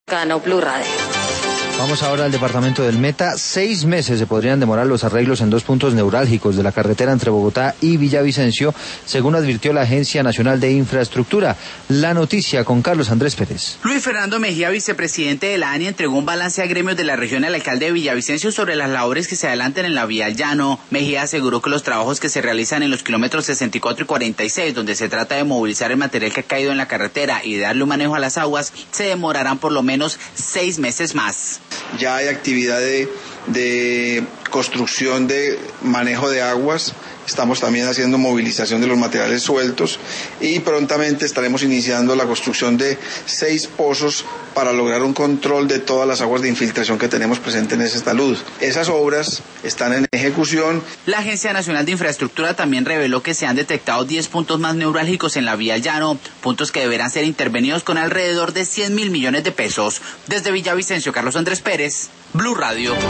Gano Blue Radio. Vamos ahora al departamento del Meta. 6 meses se podrían demorar los arreglos en 2 puntos neurálgicos de la carretera entre Bogotá y Villavicencio, según advirtió la Agencia Nacional de Infraestructura. La noticia con Carlos Andrés Pérez. Luis Fernando Mejía, vicepresidente de la ANI, entregó un balance a gremios de la región al alcalde de Villavicencio sobre las labores que se adelantan en la vía al llano. Mejía aseguró que los trabajos que se realizan en los kilómetros 64 y 46, donde se trata de movilizar el material que ha caído en la carretera y de darle un manejo a las aguas, se demorarán por lo menos 6 meses más. Ya hay actividad de construcción de manejo de aguas, estamos también haciendo movilización de los materiales sueltos y prontamente estaremos iniciando la construcción de 6 pozos para lograr un control de todas las aguas de infiltración que tenemos presentes en ese talud. Esas obras están en ejecución. La Agencia Nacional de Infraestructura también reveló que se han detectado 10 puntos más neurálgicos en la vía al llano, puntos que deberán ser intervenidos con alrededor de 100.000 millones de pesos. Desde Villavicencio, Carlos Andrés Pérez, Blue Radio.